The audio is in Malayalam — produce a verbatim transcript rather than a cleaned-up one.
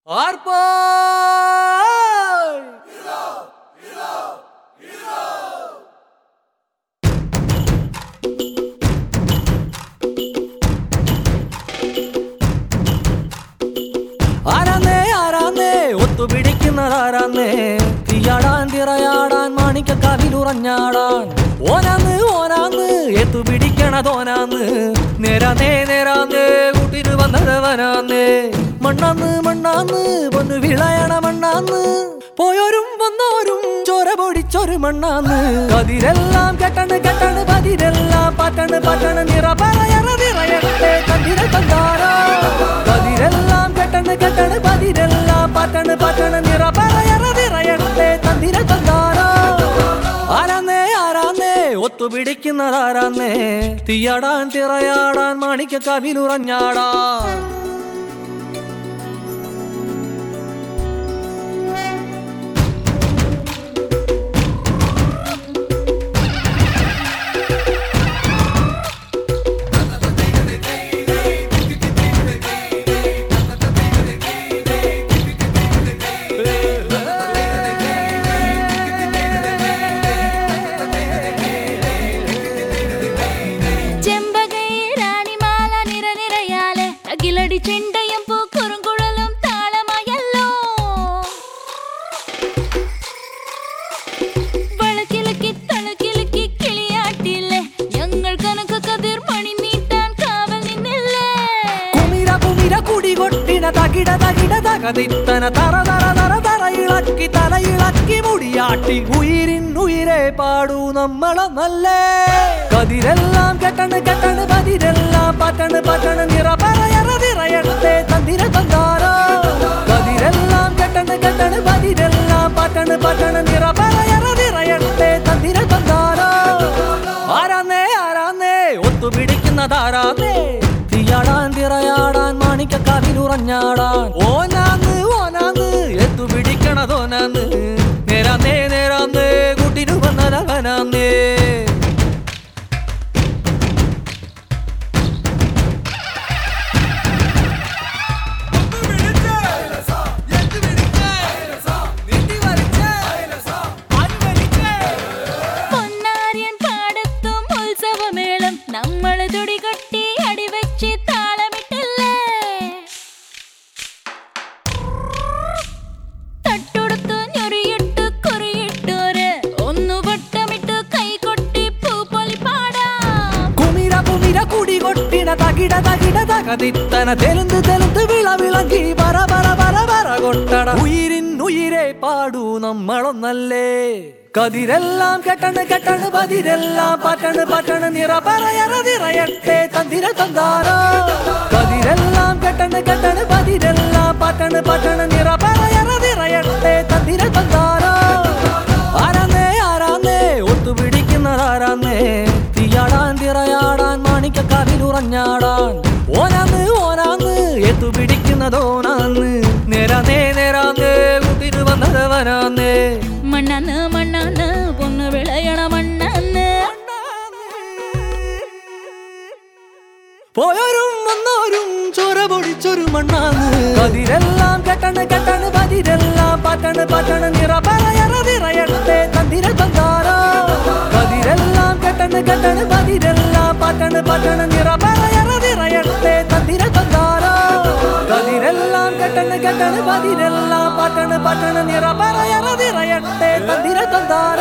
Arpa! Hero! Hero! Hero! ആരാന്നേ ആരാന്നേ ഒത്തുപിടിക്കുന്നതാരാന്നേ തീയാടാൻ തിറയാടാൻ മാണിക്കക്കാവിലുറഞ്ഞാടാൻ ഓനാന്ന് ഓനാന്ന് എത്തുപിടിക്കണതോനാന്ന് നേരാന്നേ നേരാന്നേ കൂട്ടിന് വന്നതവനാന്നേ മണ്ണാന്ന് മണ്ണാന്ന് വന്ന് വിളയണ മണ്ണാന്ന് പോയോരും വന്നോരും ചോര പൊടിച്ചൊരു മണ്ണാന്ന് കതിരെല്ലാം കെട്ടണ് കെട്ടണ് പതിരെല്ലാം പാറ്റണ് പാറ്റണ് നിറ പറയറ നിറയട്ടെ കതിര തന്താരാ കതിരെല്ലാം കെട്ടണ് കെട്ടണ് പതിരെല്ലാം പാറ്റണ് പാറ്റണ് നിറ പറയറ നിറയട്ടെ തന്തിര തന്താരാ ആരാന്നേ ആരാന്നേ ഒത്തുപിടിക്കുന്നതാരാന്നേ തീയാടാൻ തിറയാടാൻ മാണിക്കക്കാവിലുറഞ്ഞാടാൻ ചെണ്ടയും പൂക്കുറുങ്കുഴലും താളമായല്ലോ വളക്കിലക്കി തളക്കിലക്കി കിളിയാട്ടില്ലേ ഞങ്ങൾ കനക കതിർ മണി നീട്ടാൻ കാവൽ നിന്നില്ലേ കുമിര കുമിര കുടി കൊട്ടിന തകിട തകിട തകതിത്തന തറ തറ തറ തറ ഇളക്കി തല ഇളക്കി മുടിയാട്ടി ഉയിരിൻ ഉയിരെ പാടൂ നമ്മളെ നല്ലേ കതിരെല്ലാം കെട്ടണ് കെട്ടണ് പതിരെല്ലാം പാറ്റണ് പാറ്റണ് നിറ പറയറ നിറയട്ടെ തന്തിര തന്താരോ കതിരെല്ലാം കെട്ടണ് കെട്ടണ് പതിരെല്ലാം പാറ്റണ് പാറ്റണ് നിറ പറയറ നിറയട്ടെ തന്തിര തന്താരോ ആരാന്നേ ആരാന്നേ ഒത്തുപിടിക്കുന്നതാരാന്നേ തീയാടാൻ തിറയാടാൻ മാണിക്കക്കാവിലുറഞ്ഞാടാൻ ഓനാന്ന് ഓനാന്ന് എത്തുപിടിക്കണതോനാന്ന് നേരാന്നേ നേരാന്നേ കൂട്ടിനു വന്നതവനാന്നേ പൊന്നാരിയൻ പാടത്തും ഉത്സവമേളം നമ്മള് തുടികൊട്ടി അടിവെച്ച് താളമിട്ടില്ലേ തട്ടുടുത്ത് ഞൊറിയിട്ട് കുറിയിട്ടോര് ഒന്നു വട്ടമിട്ട് കൈകൊട്ടി പൂപ്പൊലി പാടാം കുമിര കുമിര കുടി കൊട്ടിന തകിട തകിട തകതിത്തന തെലുന്ത് തെലുന്ത് വിള വിളങ്കി പറ പറ പറ പറ കൊട്ടട ഉയിരിൻ ഉയിരെ പാടൂ നമ്മളൊന്നല്ലേ കതിരെല്ലാം കെട്ടണ് കെട്ടണ് പതിരെല്ലാം പാറ്റണ് പാറ്റണ് നിറ പറയറ നിറയട്ടെ തന്തിര തന്താരോ കതിരെല്ലാം കെട്ടണ് കെട്ടണ് പതിരെല്ലാം പാറ്റണ് പാറ്റണ് നിറ പറയറ നിറയട്ടെ തന്തിര തന്താരോ ആരാന്നേ ആരാന്നേ ഒത്തുപിടിക്കുന്നതാരാന്നേ തീയാടാൻ തിറയാടാൻ മാണിക്കക്കാവിലുറഞ്ഞാടാൻ ഓനാന്ന് ഓനാന്ന് എത്തുപിടിക്കുന്നതോനാന്ന് നേരാന്നേ നേരാന്നേ കൂട്ടിന് വന്നതവനാന്നേ മണ്ണാന്ന് മണ്ണാന്ന് പൊന്നു വിളയണ മണ്ണാന്ന് പോയോരും വന്നോരും ചോര പൊടിച്ചൊരു മണ്ണാന്ന് കതിരെല്ലാം കെട്ടണ് കെട്ടണ് പതിരെല്ലാം പാറ്റണ് പാറ്റണ് നിറ പറയറ നിറയട്ടെ തന്തിര തന്താരോ കതിരെല്ലാം കെട്ടണ് കെട്ടണ് പതിരെല്ലാം പാറ്റണ് പാറ്റണ് നിറ പറയറ നിറയട്ടെ തന്തിര തന്താരോ കതിരെല്ലാം കെട്ടണ് കെട്ടണ് പതിരെല്ലാം പാറ്റണ് പാറ്റണ് നിറ പറയറ നിറയട്ടെ തന്തിര തന്താരോ